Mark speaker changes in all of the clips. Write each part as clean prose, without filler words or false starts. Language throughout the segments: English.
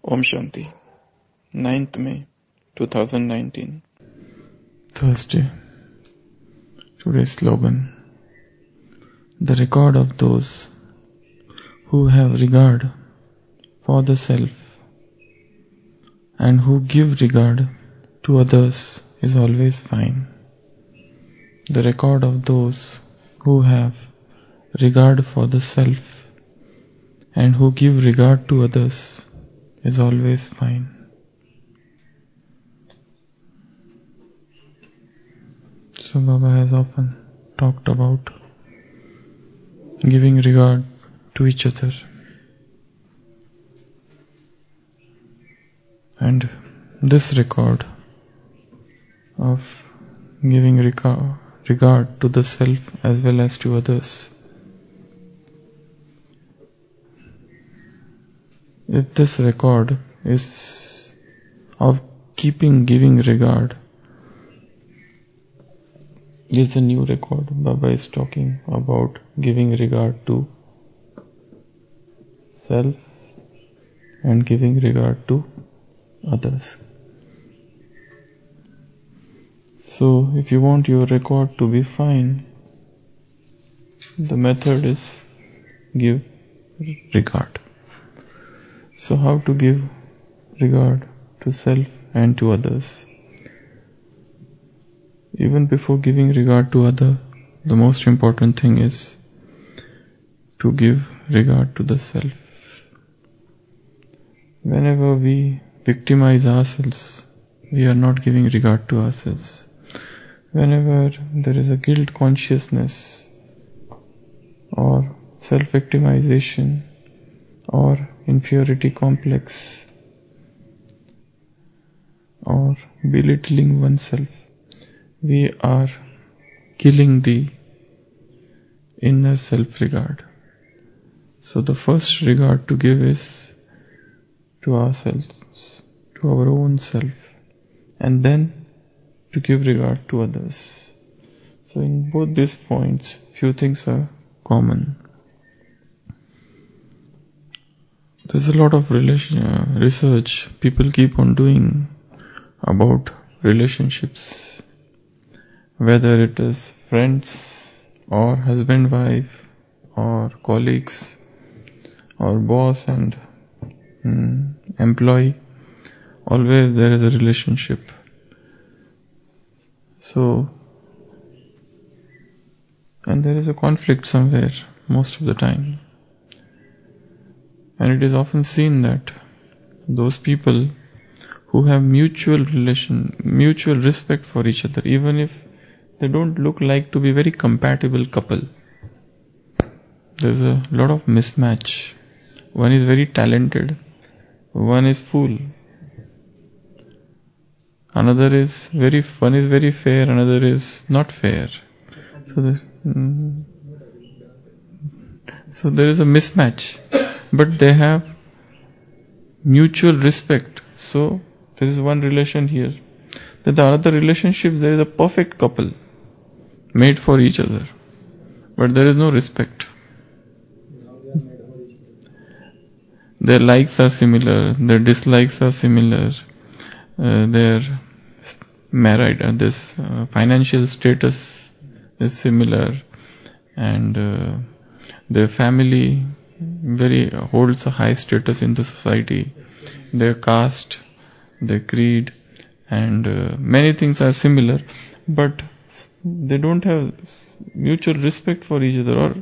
Speaker 1: Om Shanti, 9th May 2019. Thursday. Today's slogan: the record of those who have regard for the self and who give regard to others is always fine. The record of those who have regard for the self and who give regard to others is always fine. So Baba has often talked about giving regard to each other, and this record of giving regard to the self as well as to others, if this record is of giving regard, is the new record. Baba is talking about giving regard to self and giving regard to others. So if you want your record to be fine, the method is give regard. So how to give regard to self and to others? Even before giving regard to other, the most important thing is to give regard to the self. Whenever we victimize ourselves, we are not giving regard to ourselves. Whenever there is a guilt consciousness or self-victimization or inferiority complex or belittling oneself, we are killing the inner self-regard. So the first regard to give is to ourselves, to our own self, and then to give regard to others. So in both these points, few things are common. There's a lot of research people keep on doing about relationships, whether it is friends or husband-wife or colleagues or boss and employee. Always there is a relationship. So, and there is a conflict somewhere most of the time. And it is often seen that those people who have mutual respect for each other, even if they don't look like to be very compatible couple, there's a lot of mismatch. One is very talented, one is fool. One is very fair, another is not fair. So there is a mismatch, but they have mutual respect. So there is one relation here. Then the other relationship, there is a perfect couple made for each other, but there is no respect. Their likes are similar, their dislikes are similar, their married this financial status is similar, and their family holds a high status in the society. Their caste, their creed, and many things are similar, but they don't have mutual respect for each other, or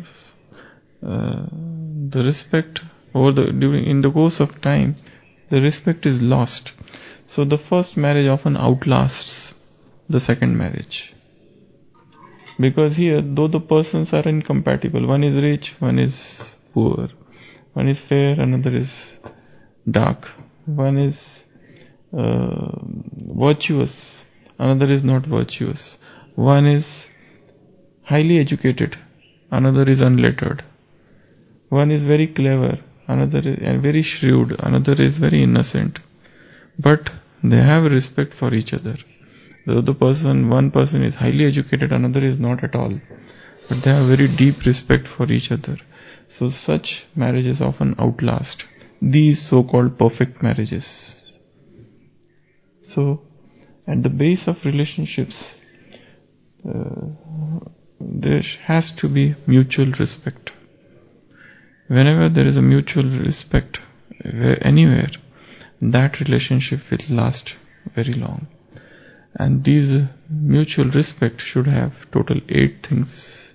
Speaker 1: the respect in the course of time, the respect is lost. So the first marriage often outlasts the second marriage, because here, though the persons are incompatible, one is rich, one is poor, one is fair, another is dark, one is virtuous, another is not virtuous, one is highly educated, another is unlettered, one is very clever, another is very shrewd, another is very innocent, but they have respect for each other. Though one person is highly educated, another is not at all, but they have very deep respect for each other. So such marriages often outlast. these so-called perfect marriages. So, at the base of relationships, there has to be mutual respect. Whenever there is a mutual respect anywhere, that relationship will last very long. And these mutual respect should have total 8 things,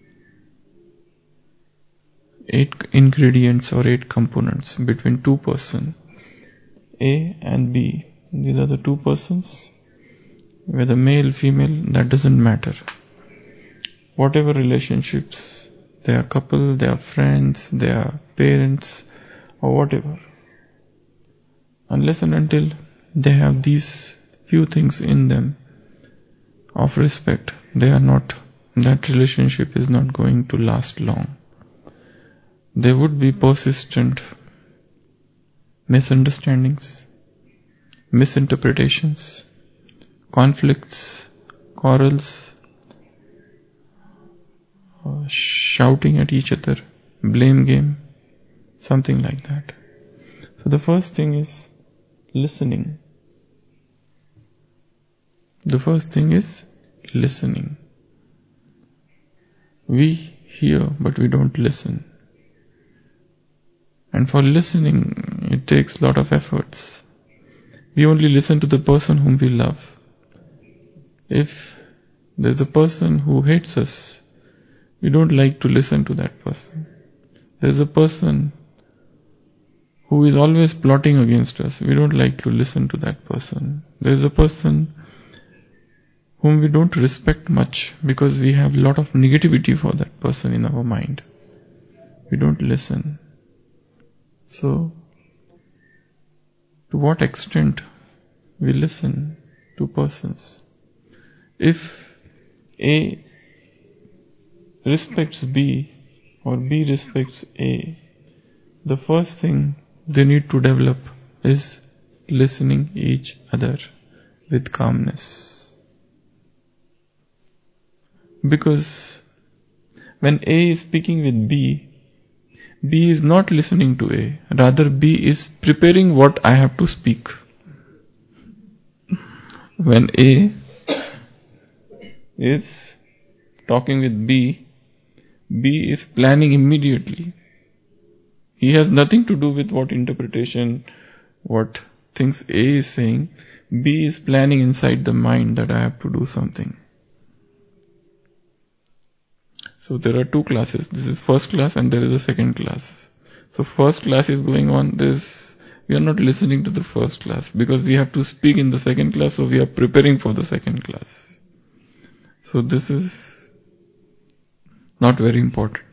Speaker 1: 8 ingredients or 8 components between two persons, A and B. These are the two persons, whether male, female, that doesn't matter. Whatever relationships, they are couple, they are friends, they are parents, or whatever. Unless and until they have these few things in them of respect, that relationship is not going to last long. There would be persistent misunderstandings, misinterpretations, conflicts, quarrels, shouting at each other, blame game, something like that. So the first thing is listening. The first thing is listening. We hear, but we don't listen. And for listening, it takes a lot of efforts. We only listen to the person whom we love. If there's a person who hates us, we don't like to listen to that person. There's a person who is always plotting against us. We don't like to listen to that person. There's a person whom we don't respect much because we have a lot of negativity for that person in our mind. We don't listen. So, to what extent we listen to persons? If A respects B or B respects A, the first thing they need to develop is listening each other with calmness. Because when A is speaking with B, B is not listening to A, rather B is preparing what I have to speak. When A is talking with B, B is planning immediately. He has nothing to do with what interpretation, what things A is saying. B is planning inside the mind that I have to do something. So there are 2 classes. This is first class and there is a second class. So first class is going on. We are not listening to the first class because we have to speak in the second class, so we are preparing for the second class. So this is not very important.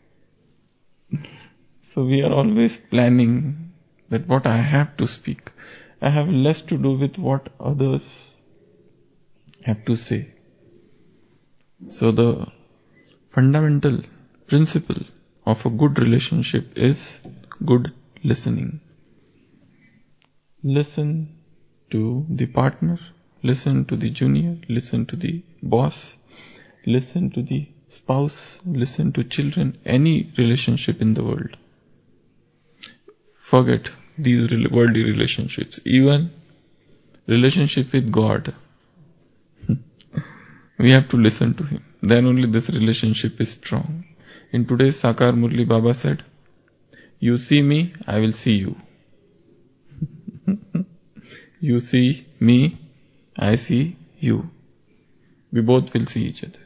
Speaker 1: So we are always planning that what I have to speak. I have less to do with what others have to say. So the fundamental principle of a good relationship is good listening. Listen to the partner, listen to the junior, listen to the boss, listen to the spouse, listen to children, any relationship in the world. Forget these worldly relationships, even relationship with God. We have to listen to Him. Then only this relationship is strong. In today's Sakar Murli, Baba said, "You see me, I will see you. You see me, I see you. We both will see each other."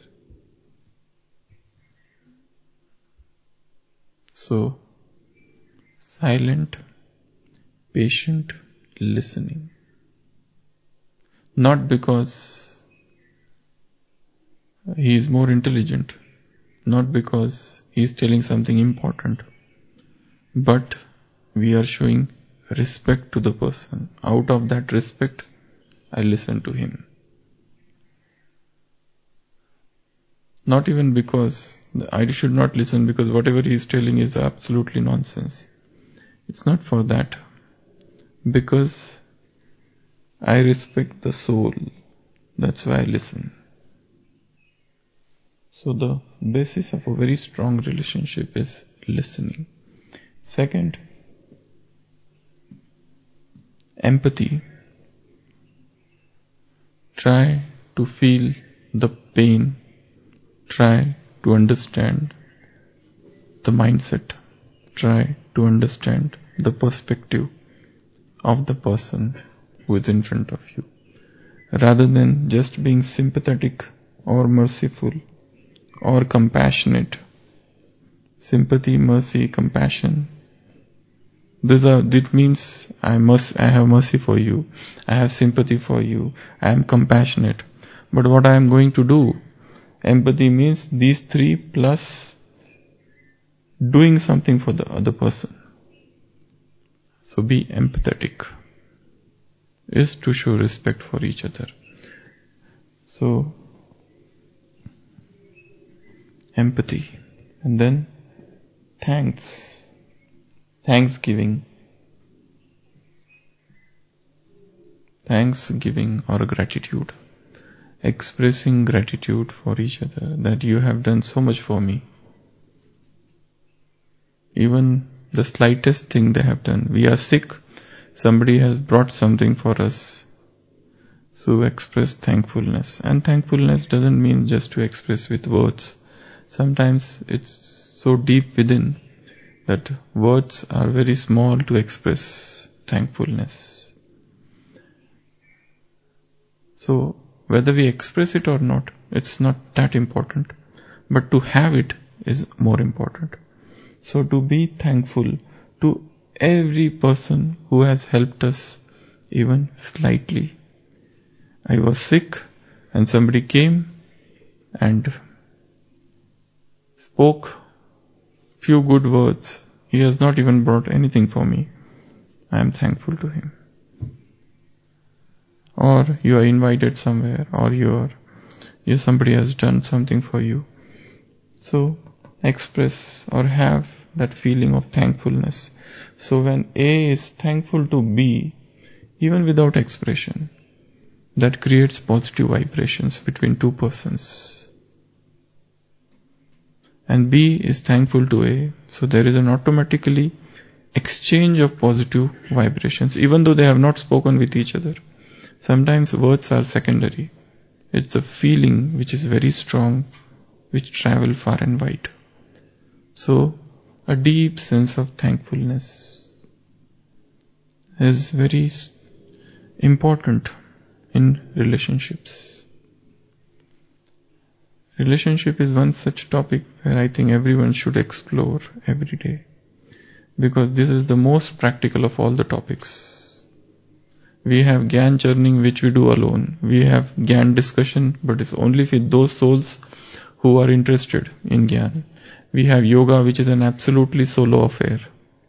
Speaker 1: So, silent, patient listening. Not because he is more intelligent, not because he is telling something important, but we are showing respect to the person. Out of that respect, I listen to him. Not even because I should not listen because whatever he is telling is absolutely nonsense. It's not for that. Because I respect the soul. That's why I listen. So the basis of a very strong relationship is listening. Second, Empathy. Try to feel the pain. Try to understand the mindset. Try to understand the perspective of the person who is in front of you, rather than just being sympathetic or merciful or compassionate. Sympathy, mercy, compassion. That means I have mercy for you, I have sympathy for you, I am compassionate. But what I am going to do? Empathy means these three plus doing something for the other person. So be empathetic is to show respect for each other. So empathy, and then thanksgiving or gratitude, expressing gratitude for each other, that you have done so much for me. Even the slightest thing they have done. We are sick, somebody has brought something for us, so express thankfulness. And thankfulness doesn't mean just to express with words. Sometimes it's so deep within that words are very small to express thankfulness. So whether we express it or not, it's not that important, but to have it is more important. So to be thankful to every person who has helped us even slightly. I was sick and somebody came and spoke few good words. He has not even brought anything for me. I am thankful to him. Or you are invited somewhere, or somebody has done something for you. So express or have that feeling of thankfulness. So when A is thankful to B, even without expression, that creates positive vibrations between two persons. And B is thankful to A, so there is an automatically exchange of positive vibrations, even though they have not spoken with each other. Sometimes words are secondary. It's a feeling which is very strong, which travel far and wide. So a deep sense of thankfulness is very important in relationships. Relationship is one such topic where I think everyone should explore every day, because this is the most practical of all the topics. We have Gyan churning which we do alone. We have Gyan discussion, but it's only with those souls who are interested in Gyan. We have yoga, which is an absolutely solo affair.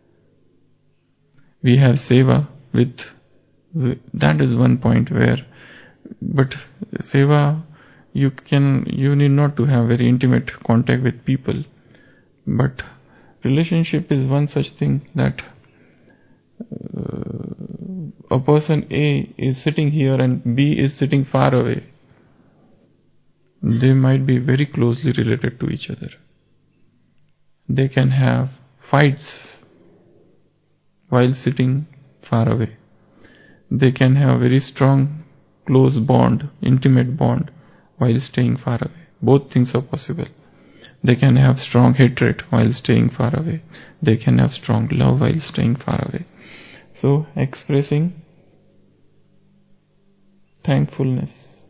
Speaker 1: We have seva, that is one point where, but seva, you need not to have very intimate contact with people. But relationship is one such thing that a person A is sitting here and B is sitting far away. They might be very closely related to each other. They can have fights while sitting far away. They can have very strong, close bond, intimate bond while staying far away. Both things are possible. They can have strong hatred while staying far away. They can have strong love while staying far away. So expressing thankfulness.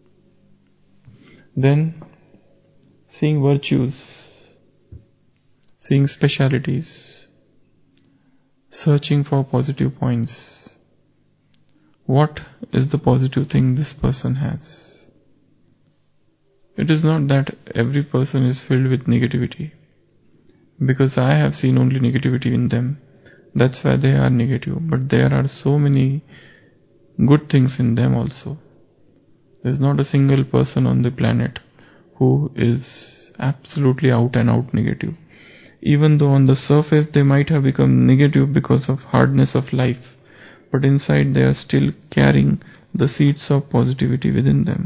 Speaker 1: Then seeing virtues, seeing specialities, searching for positive points. What is the positive thing this person has? It is not that every person is filled with negativity, because I have seen only negativity in them. That's why they are negative. But there are so many good things in them also. There is not a single person on the planet who is absolutely out and out negative. Even though on the surface they might have become negative because of hardness of life, but inside they are still carrying the seeds of positivity within them.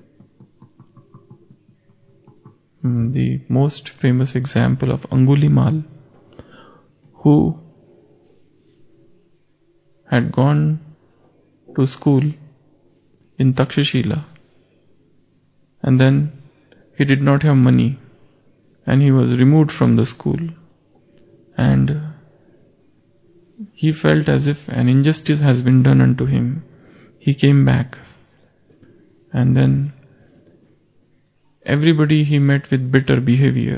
Speaker 1: The most famous example of Angulimal, who had gone to school in Takshashila, and then he did not have money and he was removed from the school, and he felt as if an injustice has been done unto him. He came back, and then everybody he met with bitter behavior,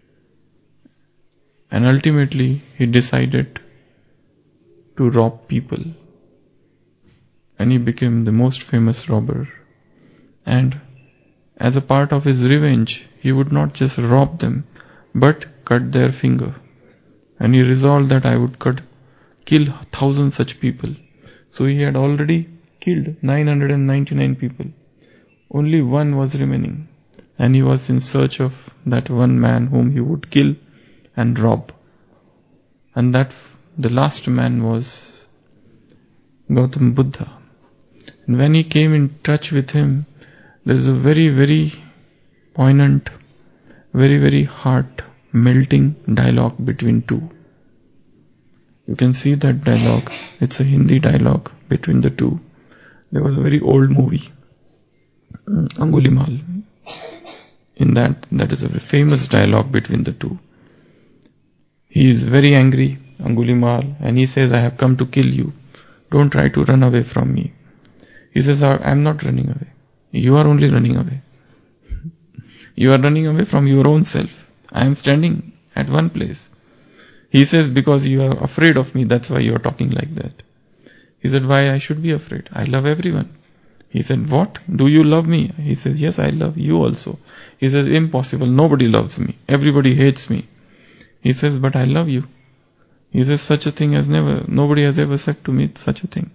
Speaker 1: and ultimately he decided to rob people, and he became the most famous robber. And as a part of his revenge, he would not just rob them, but cut their finger. And he resolved that I would kill 1,000 such people. So he had already killed 999 people. Only one was remaining, and he was in search of that one man whom he would kill and rob. And that the last man was Gautam Buddha. And when he came in touch with him, there is a very, very poignant, very, very heart-melting dialogue between two. You can see that dialogue. It's a Hindi dialogue between the two. There was a very old movie, Angulimal. In that is a famous dialogue between the two. He is very angry, Angulimal, and he says, I have come to kill you. Don't try to run away from me. He says, I am not running away. You are only running away. You are running away from your own self. I am standing at one place. He says, because you are afraid of me, that's why you are talking like that. He said, why I should be afraid? I love everyone. He said, what? Do you love me? He says, yes, I love you also. He says, impossible. Nobody loves me. Everybody hates me. He says, but I love you. He says, such a thing nobody has ever said to me such a thing.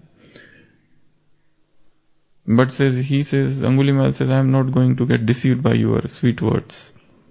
Speaker 1: But Angulimal says, I am not going to get deceived by your sweet words.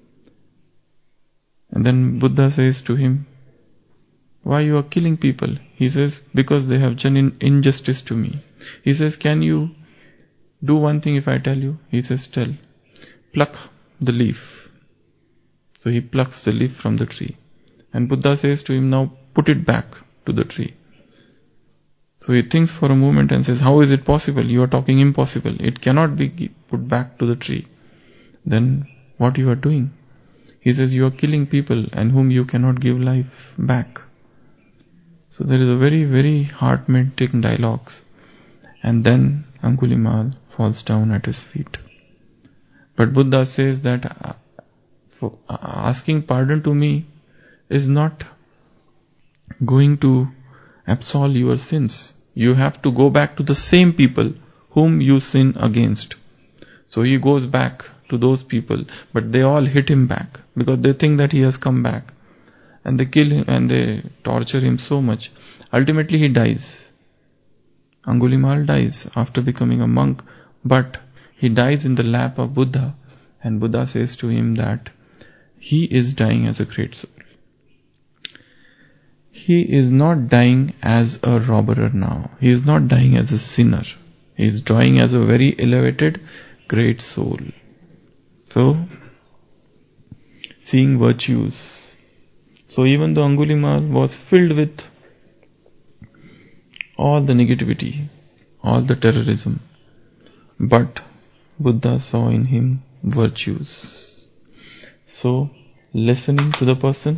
Speaker 1: And then Buddha says to him, why you are killing people? He says, because they have done injustice to me. He says, can you do one thing if I tell you? He says, tell. Pluck the leaf. So he plucks the leaf from the tree. And Buddha says to him, now put it back to the tree. So he thinks for a moment and says, how is it possible? You are talking impossible. It cannot be put back to the tree. Then what you are doing? He says, you are killing people and whom you cannot give life back. So there is a very, very heart-melting dialogues. And then Angulimal falls down at his feet. But Buddha says that for asking pardon to me is not going to absolve your sins. You have to go back to the same people whom you sin against. So he goes back to those people, but they all hit him back because they think that he has come back. And they kill him and they torture him so much. Ultimately he dies. Angulimal dies after becoming a monk, but he dies in the lap of Buddha, and Buddha says to him that he is dying as a great soul. He is not dying as a robber now. He is not dying as a sinner. He is dying as a very elevated, great soul. So, seeing virtues. So even though Angulimal was filled with all the negativity, all the terrorism, but Buddha saw in him virtues. So, listening to the person,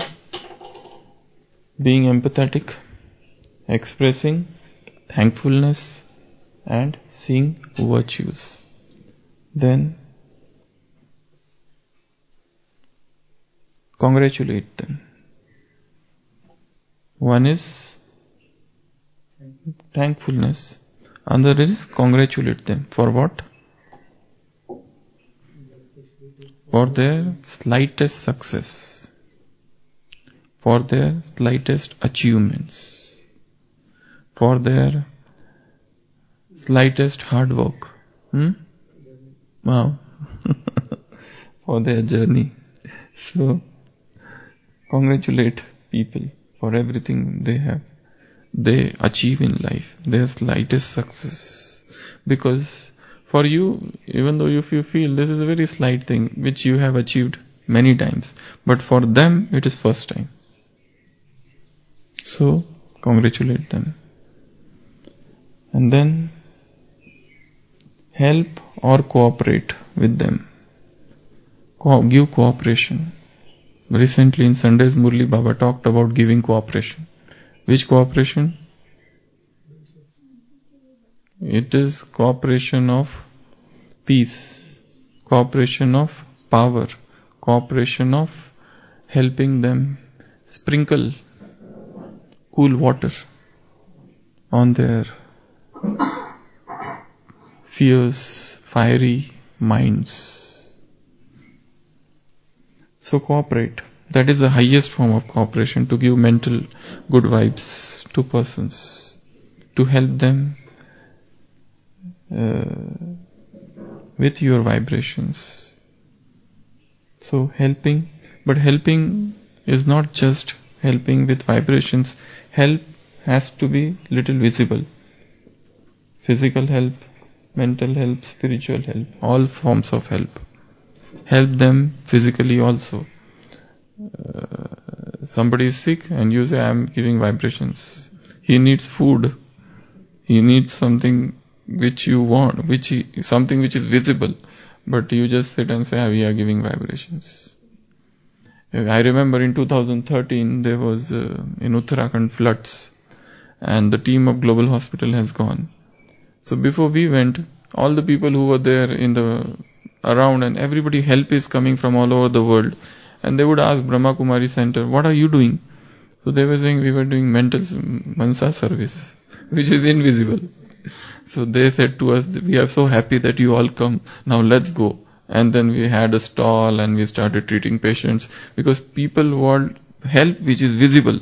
Speaker 1: being empathetic, expressing thankfulness, and seeing virtues. Then congratulate them. One is thankfulness, another is congratulate them. For what? For their slightest success, for their slightest achievements, for their slightest hard work. Wow. For their journey. So, congratulate people for everything they achieve in life, their slightest success. Because for you, even though if you feel this is a very slight thing which you have achieved many times, but for them it is first time. So, congratulate them. And then help or cooperate with them. Give cooperation. Recently in Sunday's Murli, Baba talked about giving cooperation. Which cooperation? It is cooperation of peace, cooperation of power, cooperation of helping them sprinkle cool water on their fierce, fiery minds. So cooperate. That is the highest form of cooperation, to give mental good vibes to persons, to help them with your vibrations. So helping, but helping is not just helping with vibrations. Help has to be little visible. Physical help, mental help, spiritual help, all forms of help. Help them physically also. Somebody is sick and you say, I am giving vibrations. He needs food. He needs something which you want, something which is visible. But you just sit and say, we are giving vibrations. I remember in 2013 there was in Uttarakhand floods, and the team of Global Hospital has gone. So before we went, all the people who were there around, and everybody, help is coming from all over the world, and they would ask Brahma Kumari Center, what are you doing? So they were saying we were doing Mansa service, which is invisible. So they said to us, we are so happy that you all come, now let's go. And then we had a stall and we started treating patients, because people want help which is visible.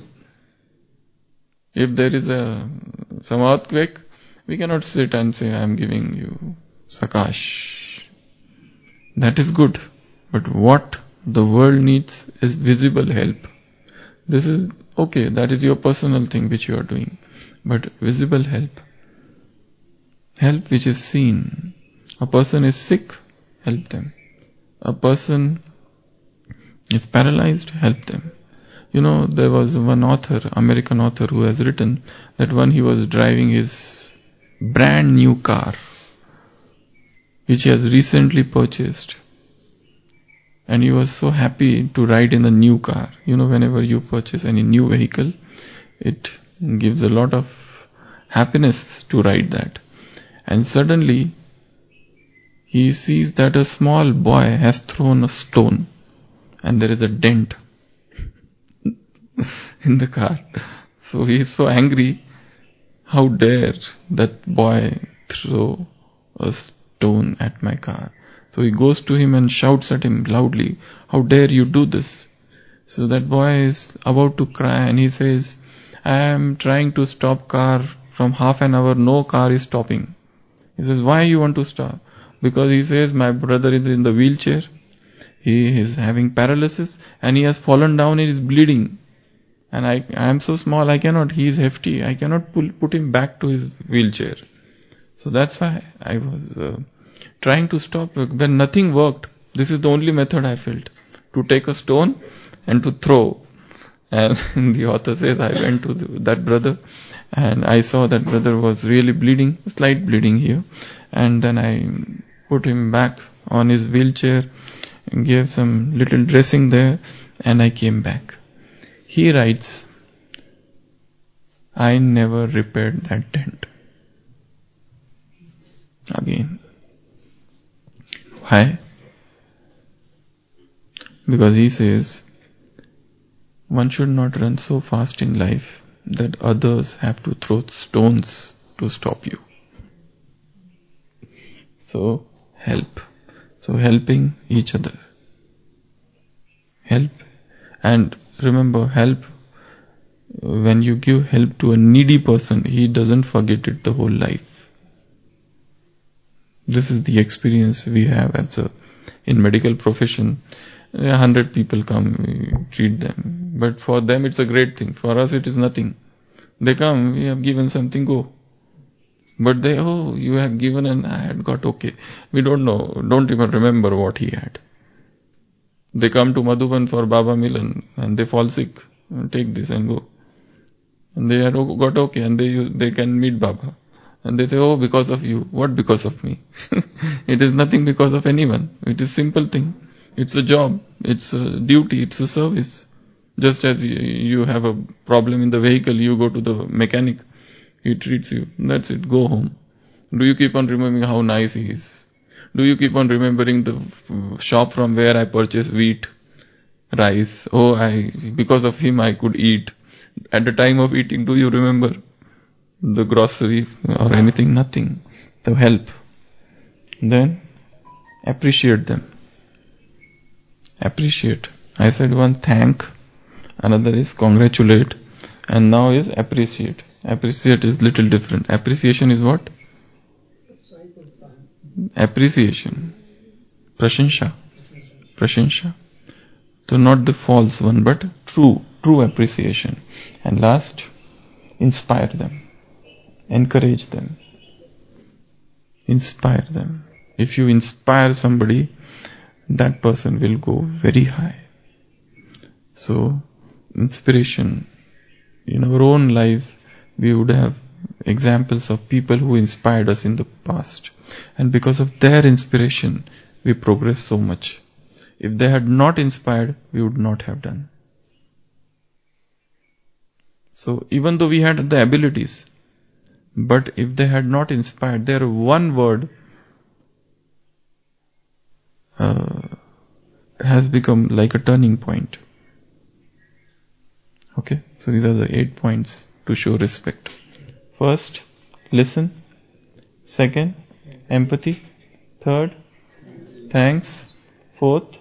Speaker 1: If there is some earthquake, we cannot sit and say, I am giving you Sakash. That is good. But what the world needs is visible help. This is okay, that is your personal thing which you are doing. But visible help. Help which is seen. A person is sick, help them. A person is paralyzed, help them. There was one author, American author, who has written that when he was driving his brand new car, which he has recently purchased, and he was so happy to ride in a new car. Whenever you purchase any new vehicle, it gives a lot of happiness to ride that. And suddenly, he sees that a small boy has thrown a stone, and there is a dent in the car. So he is so angry. How dare that boy throw a stone at my car? So he goes to him and shouts at him loudly, how dare you do this? So that boy is about to cry, and he says, I am trying to stop car from half an hour, no car is stopping. He says, why you want to stop? Because he says, my brother is in the wheelchair, he is having paralysis, and he has fallen down, he is bleeding. And I am so small, he is hefty, I cannot put him back to his wheelchair. So that's why I was trying to stop. When nothing worked, this is the only method I felt, to take a stone and to throw. And the author says, I went to that brother, and I saw that brother was really bleeding, slight bleeding here. And then I put him back on his wheelchair, and gave some little dressing there, and I came back. He writes, I never repaired that dent again. Why? Because he says, one should not run so fast in life that others have to throw stones to stop you. So, help. So, helping each other. Help. And remember, help, when you give help to a needy person, he doesn't forget it the whole life. This is the experience we have in medical profession. 100 people come, we treat them. But for them it's a great thing. For us it is nothing. They come, we have given something, go. But they, you have given and I had got okay. We don't know, don't even remember what he had. They come to Madhuban for Baba Milan and they fall sick. Take this and go. And they had got okay and they can meet Baba. And they say, oh, because of you. What because of me? It is nothing because of anyone. It is simple thing. It's a job. It's a duty. It's a service. Just as you have a problem in the vehicle, you go to the mechanic. He treats you. That's it. Go home. Do you keep on remembering how nice he is? Do you keep on remembering the shop from where I purchased wheat, rice? Oh, because of him I could eat. At the time of eating, do you remember the grocery or anything? Nothing. The help. Then appreciate them. Appreciate. I said one, thank. Another is congratulate. And now is appreciate. Appreciate is little different. Appreciation is what? Appreciation. Prashansha. Prashansha. So not the false one, but true appreciation. And last, inspire them. Encourage them. Inspire them. If you inspire somebody, that person will go very high. So, inspiration. In our own lives, we would have examples of people who inspired us in the past. And because of their inspiration, we progress so much. If they had not inspired, we would not have done. So even though we had the abilities, but if they had not inspired, their one word has become like a turning point. Okay, so these are the 8 points to show respect. First, listen. Second, empathy. Third, thanks. Fourth,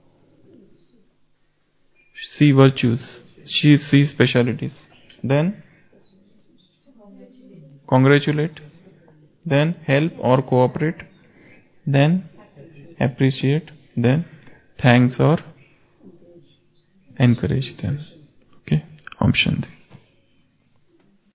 Speaker 1: see virtues. See specialities. Then, congratulate. Then, help or cooperate. Then, appreciate. Then, thanks or encourage them. Okay, Om Shanti.